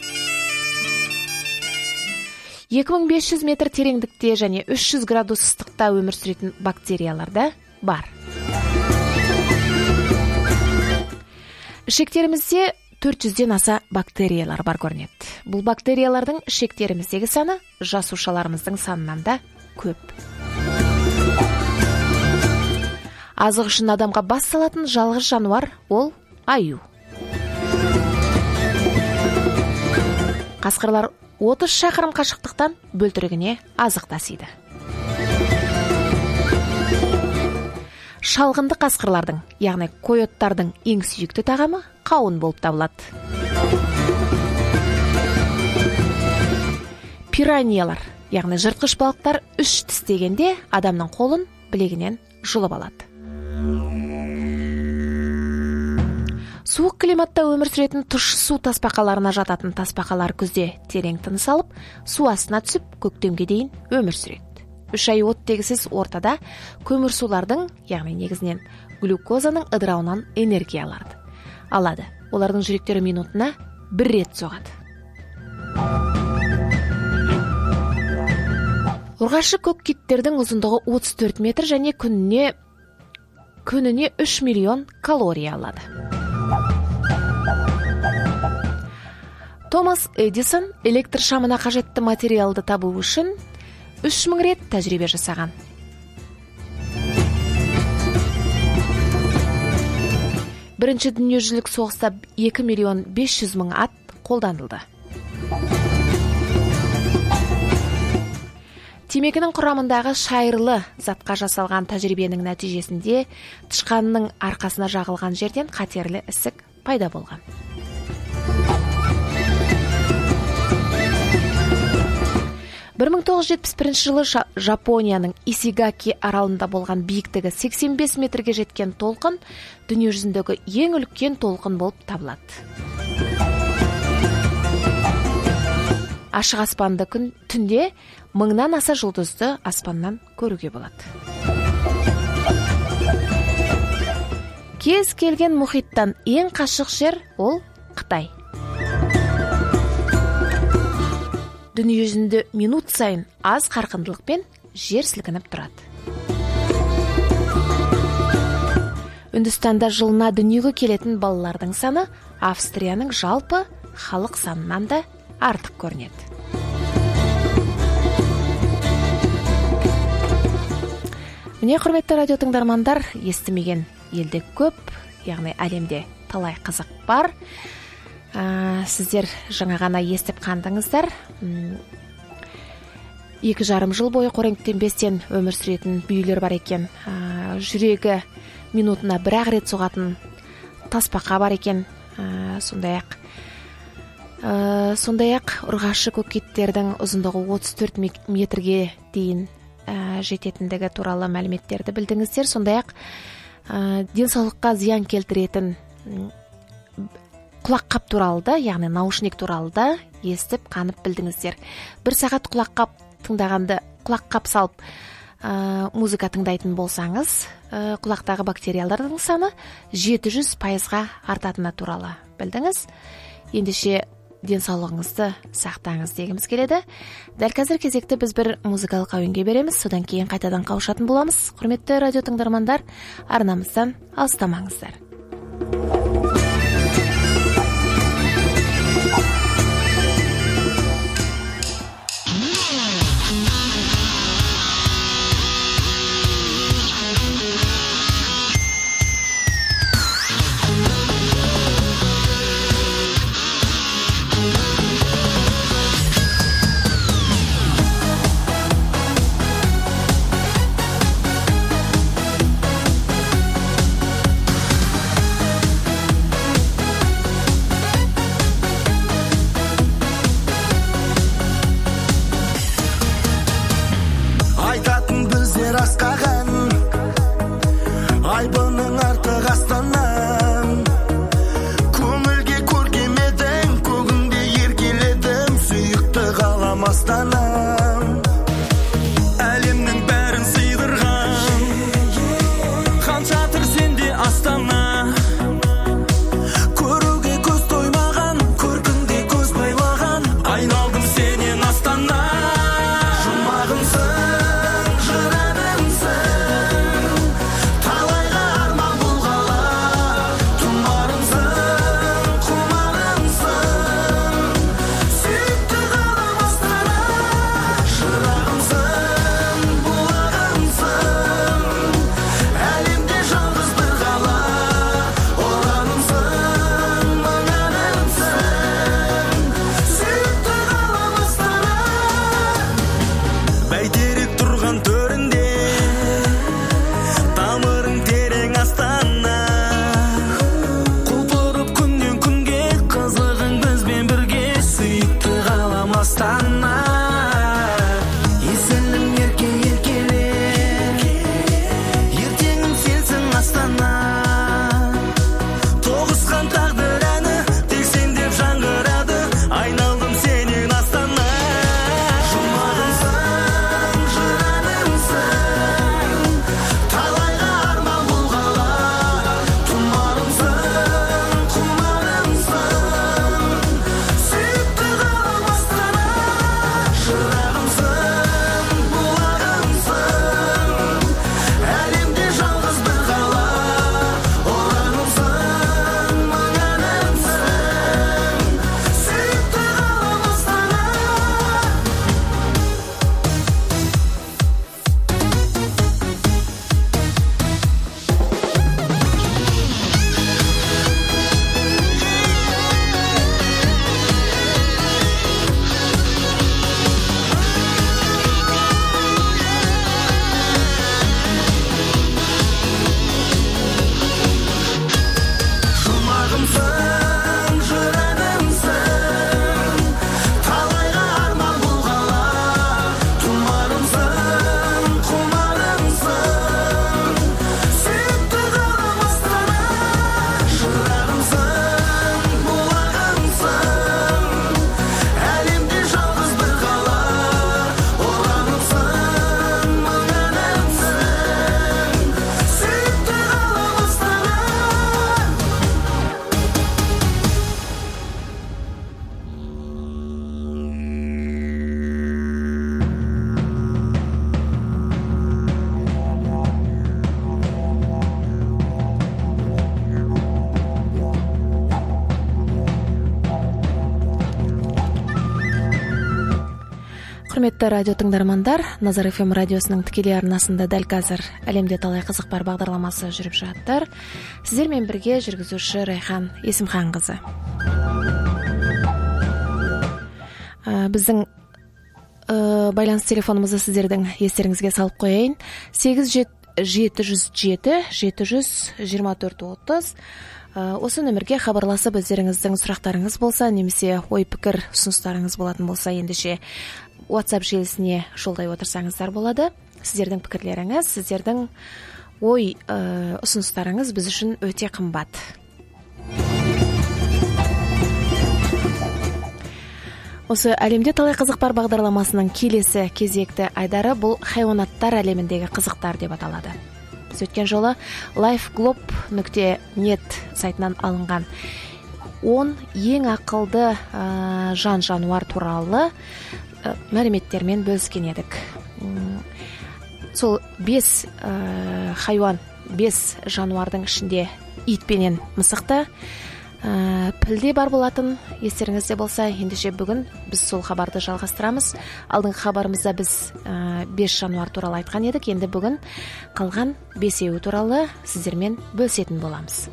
A: 2500 метр тереңдікте және 300 градус ыстықта өмір сүретін бактерияларда бар. Ішектерімізде 400-ден аса бактериялар бар көрінеді. Бұл бактериялардың ішектеріміздегі саны жасушаларымыздың санынан да көп. Азық үшін адамға бас салатын жалғыз жануар ол аю. Қасқырлар 30 шақырым қашықтықтан бөлтірігіне азық тасиды. Шалғынды қасқырлардың, яғни койоттардың ең сүйікті тағамы қауын болып табылады. Пираньялар, яғни жыртқыш балықтар 3 тістегенде адамның қолын білегінен жұлып алады. Суық климатта өмір сүретін тұщы су тасбақаларына жататын тасбақалар күзде терең тыныс алып, су астына түсіп, көктемге дейін өмір сүреді. 3 ай оттегісіз ортада көмір сулардың, яғни негізінен глюкозаның ыдырауынан энергия алады. Олардың жүректері минутына 1 рет соғады. Ұрғашы көк киттердің ұзындығы 34 метр және күніне 3 миллион калория алады. Томас Эдисон электр шамына қажетті материалды табу үшін 3000 рет тәжірибе жасаған. Бірінші дүниежүзілік соғыста 2,5 миллион ат қолданылды. темекінің құрамындағы шайырлы затқа жасалған тәжірибенің нәтижесінде тышқанның арқасына жағылған жерден қатерлі ісік пайда болған. Бір 1971 жылы Жапонияның Исигаки аралында болған биіктігі 85 метрге жеткен толқын дүние жүзіндегі ең үлкен толқын болып табылады. Ашық аспанды түнде 1000-нан аса жұлдызды аспаннан көруге болады. Кез келген мұхиттан ең қашық жер ол Қытай. Дүние жүзінде минут сайын аз қарқындылықпен жер сілкініп тұрады. Үндістанда жылына дүниеге келетін балалардың саны Австрияның жалпы халық санынан да артық көрінеді. Міне, құрметті радио тыңдармандар, естімеген елде көп, яғни әлемде талай қызық бар. Сіздер жаңа ғана естіп қандыңыздар. 2,5 жыл бойы қоректенбестен өмір сүретін бүйілер бар екен. Жүрегі минутына 1-ақ рет соғатын тасбақа бар екен. Сондай-ақ ұрғашы көкеттердің ұзындығы 34 метрге дейін жететіндігі туралы мәліметтерді білдіңіздер. Сондай-ақ денсаулыққа зиян келтіретін құлаққап туралы да, яғни наушник туралы да естіп қанып білдіңіздер. 1 сағат құлаққап салып музыка тыңдайтын болсаңыз, құлақтағы бактериялардың саны 700%-ға артатыны туралы білдіңіз. Ендеше денсаулығыңызды сақтаңыз дегіміз келеді. Дәл қазір кезекті біз бір музыкалық әуенге береміз, содан кейін қайтадан қауышатын боламыз. Құрметті радио тыңдармандар, арнамыздан алыстамаңыздар. Құрметті радио тыңдармандар, Назар FM радиосының тікелей арнасында дәл қазір әлемде талай қызық бар бағдарламасы жүріп жатыр. Сіздермен бірге жүргізуші Райхан Есімханқызы. Біздің байланыс телефонымызды сіздердің естеріңізге салып қояйын. 8-707-700-724-30. Осы нөмірге хабарласып өздеріңіздің сұрақтарыңыз болса, немесе ой пікір ұсыныстарыңыз болатын болса, ендеше WhatsApp желісіне жолдай отырсаңыздар болады. Сіздердің пікірлеріңіз, сіздердің ой ұсыныстарыңыз біз үшін өте қымбат. Осы әлемде талай қызық бар бағдарламасының келесі кезекті айдары бұл хайуанаттар әлеміндегі қызықтар деп аталады. Біз өткен жолы lifeglobe.net сайтынан алынған 10 ең ақылды жан-жануар туралы мәліметтермен бөліскен едік. Сол 5 хайуан, 5 жануардың ішінде итпенен мысықты, пілде бар болатын, естеріңізде болса, ендеше бүгін біз сол хабарды жалғастырамыз. Алдыңғы хабарымызда біз 5 жануар туралы айтқан едік, енді бүгін қалған 5-еуі туралы сіздермен бөлісетін боламыз.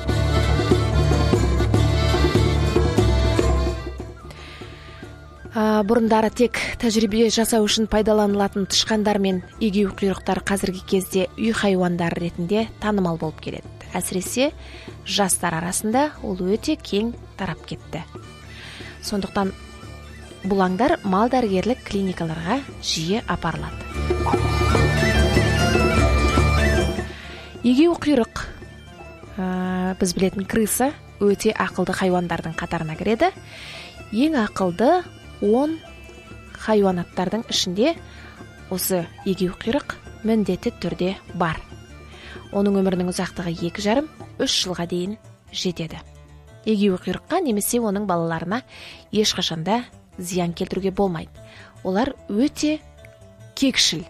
A: Бұрындары тек тәжірибе жасау үшін пайдаланылатын тышқандар мен егеу құйрықтар қазіргі кезде үй хайуандары ретінде танымал болып келеді. Әсіресе жастар арасында ол өте кең тарап кетті. Сондықтан бұл аңдар мал дәрігерлік клиникаларға жиі апарылады. Егеу құйрық, біз білетін крыса, өте ақылды хайуандардың қатарына кіреді. Ең ақылды 10 хайуанаттардың ішінде осы егеу құйрық міндетті түрде бар. Оның өмірінің ұзақтығы 2,5-3 жылға дейін жетеді. Егеу құйрыққа немесе оның балаларына ешқашанда зиян келтіруге болмайды. Олар өте кекшіл.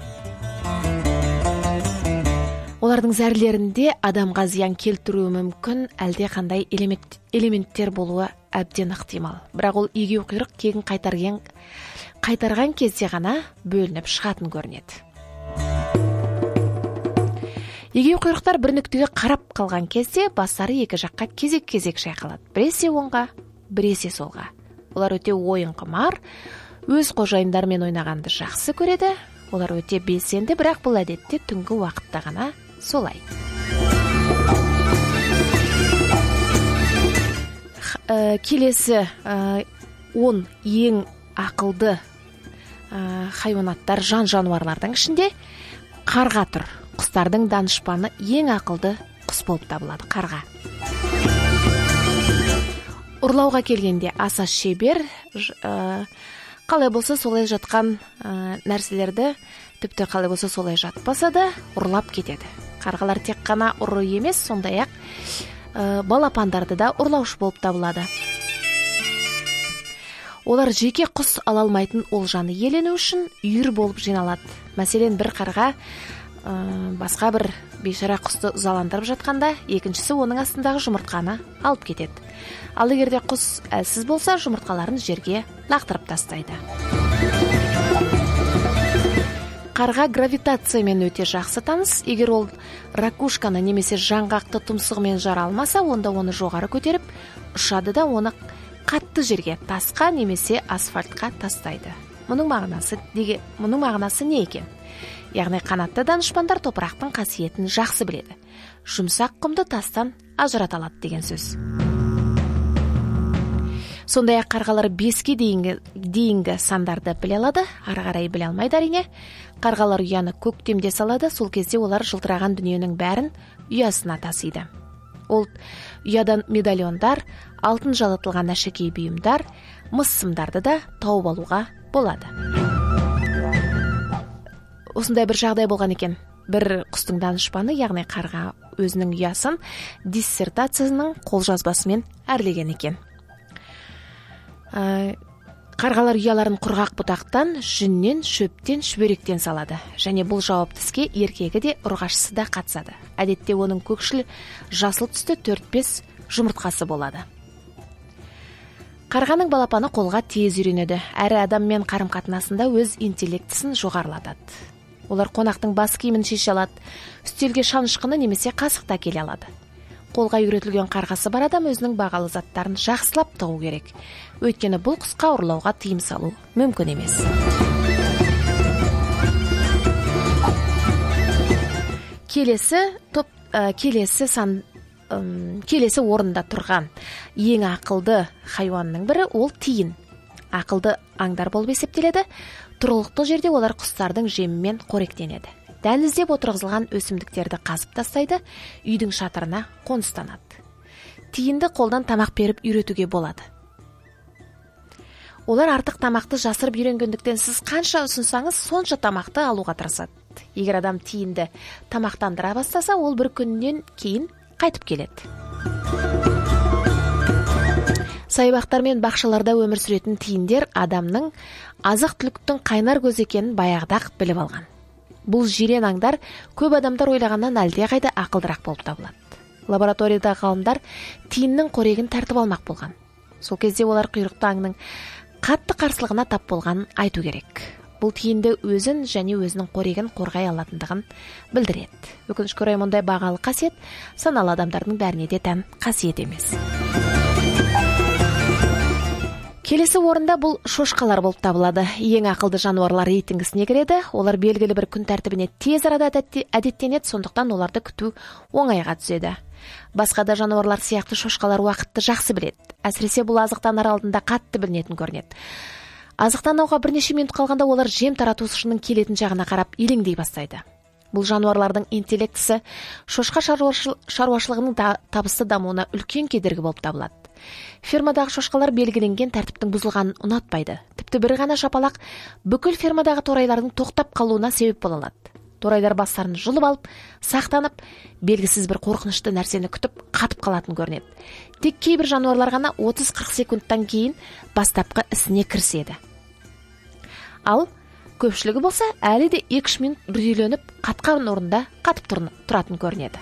A: Олардың зәрлерінде адамға зиян келтіруі мүмкін әлде қандай элементтер болуы әбден ықтимал. Бірақ ол егеу құйрық кегін қайтарған кезде ғана бөлініп шығатын көрінеді. Егеу құйрықтар бір нүктеге қарап қалған кезде бастары екі жаққа кезек-кезек шайқалады. Біресе оңға, біресе солға. Олар өте ойын құмар, өз қожайындарымен ойнағанды жақсы көреді. Олар өте белсенді, бірақ бұл әдетте түнгі уақытта ғана солай. Келесі 10 ең ақылды хайуанаттар, жан-жануарлардың ішінде қарға тұр. Құстардың данышпаны ең ақылды құс болып табылады, қарға. Ұрлауға келгенде аса шебер, қалай болса солай жатқан нәрселерді, тіпті қалай болса солай жатпаса да ұрлап кетеді. Қарғалар тек қана ұры емес, сондай-ақ балапандарды да ұрлаушы болып табылады. Олар жеке құс ала алмайтын олжаны иелену үшін үйір болып жиналады. Мәселен, бір қарға басқа бір бейшара құсты ызаландырып жатқанда, екіншісі оның астындағы жұмыртқаны алып кетеді. Ал егерде құс әлсіз болса, жұмыртқаларын жерге лақтырып тастайды. Қарға гравитациямен өте жақсы таныс. Егер ол ракушканы немесе жаңғақты тұмсығымен жара алмаса, онда оны жоғары көтеріп, ұшады да оны қатты жерге, тасқа немесе асфальтқа тастайды. Мұның мағынасы не екен? Яғни қанатты данышпандар топырақтың қасиетін жақсы біледі. Жұмсақ құмды тастан ажырата алады деген сөз. Сондай-ақ қарғалар 5-ке дейінгі сандарды біле алады, ары қарай біле алмайды әрине. Қарғалар ұяны көктемде салады, сол кезде олар жылтыраған дүниенің бәрін ұясына тасиды. Ол ұядан медальондар, алтын жалатылған әшекей бұйымдар, мыс сымдарды да тауып алуға болады. Осындай бір жағдай болған екен. Бір құстың данышпаны, яғни қарға, өзінің ұясын диссертациясының қолжазбасымен әрлеген екен. Қарғалар ұяларын құрғақ бұтақтан, жүннен, шөптен, шүберектен салады. Және бұл жауапты іске еркегі де, ұрғашысы да қатысады. Әдетте оның көкшіл жасыл түсті 4-5 жұмыртқасы болады. Қарғаның балапаны қолға тез үйренеді, әрі адаммен қарым-қатынасында өз интеллектісін жоғарылатады. Олар қонақтың бас киімін шеше алады, үстелге шанышқыны немесе қасықты әкеле алады. Қолға үйретілген қарғасы бар адам өзінің бағалы заттарын жақсылап тығу керек. Өйткені бұл құсқа ұрлауға тыйым салу мүмкін емес. Келесі орында тұрған ең ақылды хайуанның бірі ол тиін. Ақылды аңдар болып есептеледі. Тұрғылықты жерде олар құстардың жемімен қоректенеді. Дәліздеп отырғызылған өсімдіктерді қазып тастайды, үйдің шатырына қоныстанады. Тиінді қолдан тамақ беріп үйретуге болады. Олар артық тамақты жасырып үйренгендіктен сіз қанша ұсынсаңыз, сонша тамақты алуға тырысады. Егер адам тиінді тамақтандыра бастаса, ол бір күннен кейін қайтып келеді. Саябақтар мен бақшаларда өмір сүретін тиіндер адамның азық-түліктің қайнар көзі екенін баяғыда-ақ біліп алған. Бұл жирен аңдар көп адамдар ойлағаннан әлдеқайда ақылдырақ болып табылады. Лабораторияда ғалымдар тиіннің қорегін тартып алмақ болған. Сол кезде олар құйрықты аңның қатты қарсылығына тап болғанын айту керек. Бұл тиінді өзін және өзінің қорегін қорғай алатындығын білдіреді. Өкінішке орай мұндай бағалы қасиет саналы адамдардың бәріне де тән қасиет емес. Келесі орында бұл шошқалар болып табылады. Ең ақылды жануарлар рейтингісіне кіреді. Олар белгілі бір күн тәртібіне тез арада әдеттенеді, сондықтан оларды күту оңайға түседі. Басқа да жануарлар сияқты шошқалар уақытты жақсы біледі. Әсіресе бұл азықтанар алдында қатты білінетін көрінеді. Азықтануға бірнеше минут қалғанда олар жем таратушының келетін жағына қарап елеңдей бастайды. Бұл жануарлардың интеллектісі шошқа шаруашылығының табысты дамуына үлкен кедергі болып табылады. Фермадағы шошқалар белгіленген тәртіптің бұзылғанын ұнатпайды. Тіпті бір ғана шапалақ бүкіл фермадағы торайлардың тоқтап қалуына себеп бола алады. Торайлар бастарын жұлып алып, сақтанып, белгісіз бір қорқынышты нәрсені күтіп, қатып қалатын көрінеді. Тек кейбір жануарлар ғана 30-40 секундтан кейін бастапқы ісіне кіріседі. Ал көпшілігі болса, әлі де 2-3 минут үрейленіп, қатқан орында қатып тұратын көрінеді.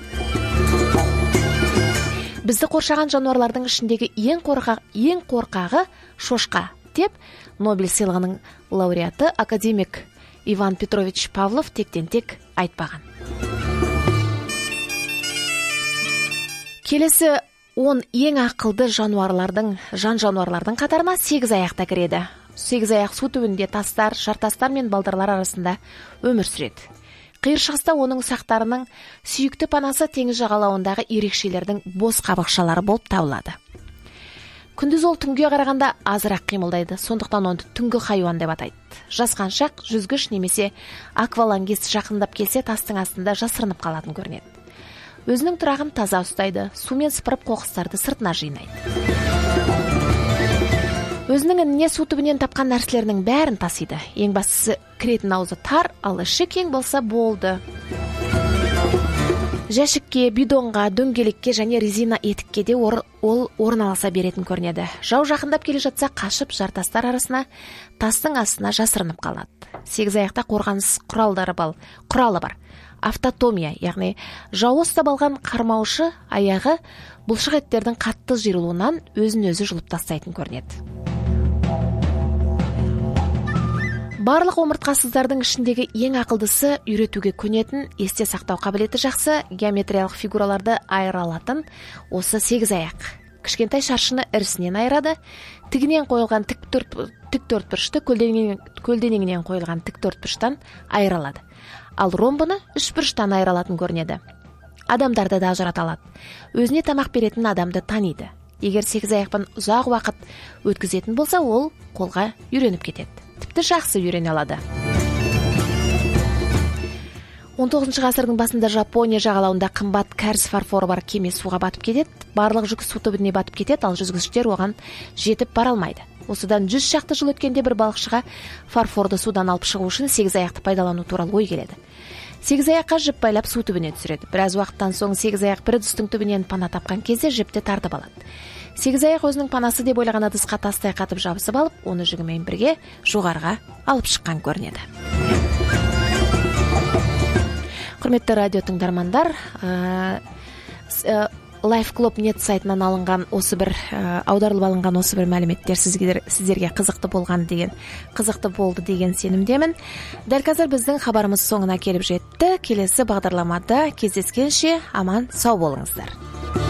A: Бізді қоршаған жануарлардың ішіндегі ең қорқағы шошқа деп Нобель сыйлығының лауреаты академик Иван Петрович Павлов тектен-тек айтпаған. Келесі 10 ең ақылды жан жануарлардың қатарына 8 аяқта кіреді. 8 аяқ су түбінде тастар, жартастар мен балдырлар арасында өмір сүреді. Қиыршығыста оның сақтарының сүйікті панасы теңіз жағалауындағы ерекшелердің бос қабықшалары болып табылады. Күндіз ол түнге қарағанда азырақ қимылдайды, сондықтан оны түнгі хайуан деп атайды. Жасқаншақ, жүзгіш немесе аквалангист жақындап келсе тастың астында жасырынып қалатын көрінеді. Өзінің тұрағын таза ұстайды, сумен сыпырып қоқыстарды сыртына жинайды. Өзінің ініне су түбінен тапқан нәрселерінің бәрін тасиды. Ең бастысы кіретін аузы тар, ал іші кең болса болды. Жәшікке, бидонға, дөңгелекке және резина етікке де ол орналаса беретін көрінеді. Жау жақындап келе жатса қашып жартастар арасына, тастың астына жасырынып қалады. 8 аяқта қорғаныс құралы бар. Автотомия, яғни жауы ұстап алған қармаушы аяғы бұлшық еттердің қатты жиырылуынан өзін-өзі жұлып тастайтын көрінеді. Барлық омыртқасыздардың ішіндегі ең ақылдысы үйретуге көнетін, есте сақтау қабілеті жақсы, геометриялық фигураларды айыра алатын осы 8 аяқ. Кішкентай шаршыны ірісінен айырады, тігінен қойылған тіктөртбұрышты көлденеңінен қойылған тіктөртбұрыштан айыра алады. Ал ромбыны үшбұрыштан айыра алатын көрінеді. Адамдарды да ажырата алады. Өзіне тамақ беретін адамды таниды. Егер 8 аяқпен ұзақ уақыт өткізетін болса, ол қолға үйреніп кетеді. Тіпті жақсы үйрене алады. 19 ғасырдың басында Жапония жағалауында қымбат кәріз фарфоры бар кеме суға батып кетеді. Барлық жүк су түбіне батып кетеді, ал жүзгіштер оған жетіп бара алмайды. Осыдан 100 шақты жыл өткенде бір балықшыға фарфорды судан алып шығу үшін 8 аяқты пайдалану туралы ой келеді. 8 аяққа жіп байлап су түбіне түсіреді. Біраз уақыттан соң 8 аяқ бір ыдыстың түбінен пана тапқан кезде жіпті тартып алады. 8 аяқ өзінің панасы деп ойлаған ыдысқа тастай қатып жабысып алып, оны жүгімен бірге жоғарға алып шыққан көрінеді. Құрметті радио тыңдармандар, LifeClub.net сайтынан алынған осы бір аударылып алынған осы бір мәліметтер сіздерге қызықты болды деген сенімдемін. Дәл қазір біздің хабарымыз соңына келіп жетті. Келесі бағдарламада кездескенше аман сау болыңыздар.